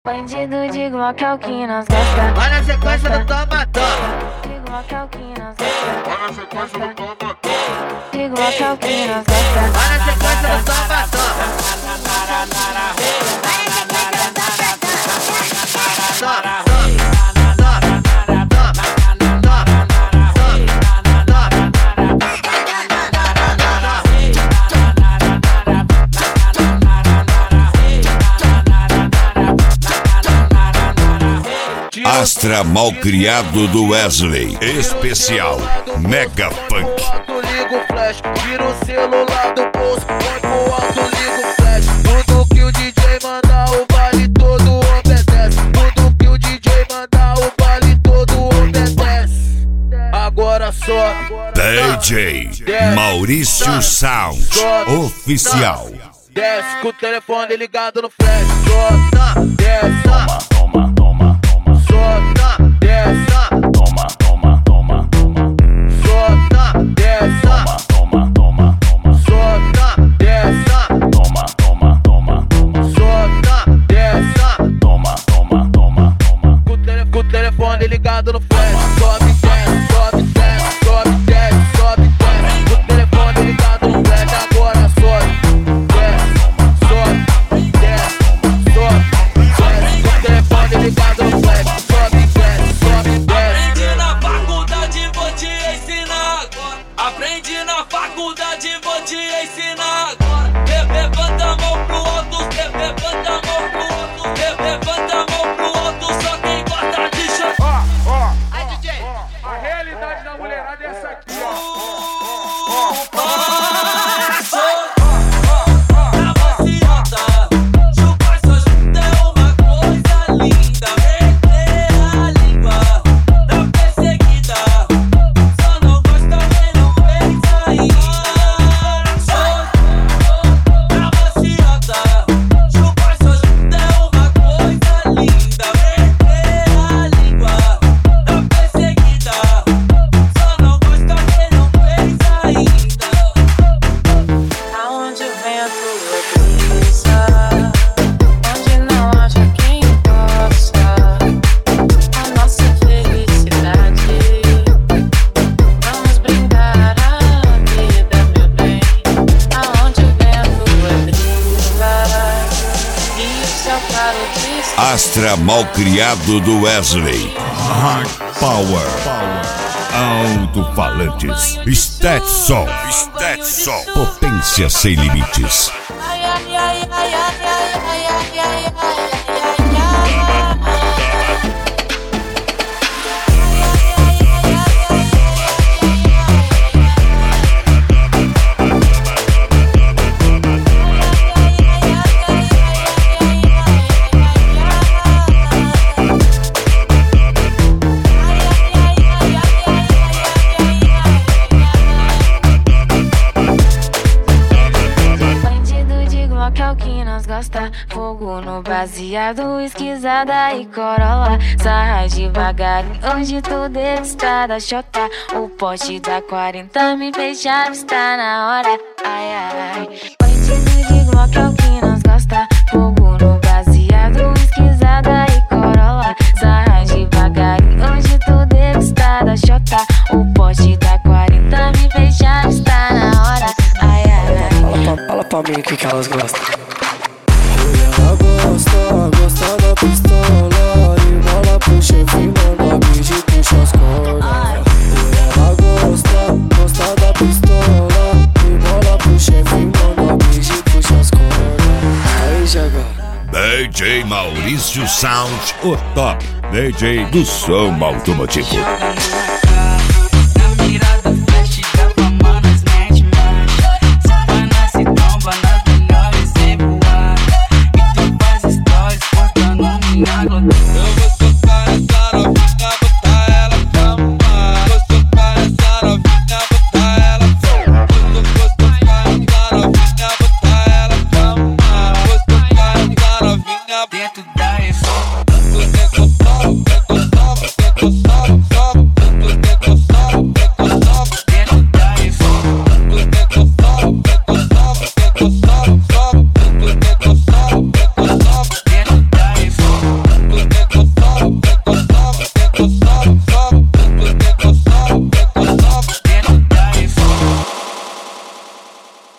Bandido de Glock é o que nós gosta. Vai na sequência do toma, De Glock é o que nós gosta. Vai na sequência do toma. De Glock é o que nós gosta. vai na sequência do toma, Vai na sequência do toma. Astra Malcriado do Wesley. Especial Mega Punk. Liga o flash, tira o celular do bolso, põe pro alto, liga o flash. Tudo que o DJ mandar, o baile todo obedece. Tudo que o DJ mandar, o baile todo obedece. Agora sobe. DJ Maurício Sound Oficial. Desce com o telefone ligado no flash. Sobe, desce, Toma, toma, toma, toma. sobe, desce, Toma, toma, toma, toma. sobe, desce, Toma, toma, toma. sobe, desce, Toma, toma, toma, toma. sobe, desce. Toma, toma, toma, toma. Com o telefone ligado no flash. Sobe, desce, sobe, desce, sobe, desce, sobe, desce. Com o telefone ligado no flash, agora sobe. Ligado no flash, sobe, desce, sobe, desce. Aprendi na faculdade, vou te ensinar agora. Aprendi na faculdade, vou te ensinar agora. Levanta a mão pro alto, levanta a mão pro alto, levanta a mão pro alto, só quem gosta de chorar. Aí, DJ, a realidade da mulherada é essa aqui, Astra Malcriado do Wesley. Hard Power. Alto-falantes. Stetson. Potência sem limites. Fogo no baseado, esquisada e corola. Sarra devagar, onde tudo está da chota. O pote da 40 me fez chave, está na hora. Ai, ai, bandido de Glock é o que nós gosta. Fogo no baseado, esquisada e corola. Sarra devagar, onde tudo está da chota. O pote da 40 me fez chave, está na hora. Ai, ai, fala pra mim o que elas gostam. Ela gosta da pistola e bola pro chefe, manda beijo e puxa as cordas. Ela gosta da pistola e bola pro chefe, manda beijo e puxa as cordas. Aí, Jaga. DJ Maurício Sound, o top DJ do som automotivo. Dentro da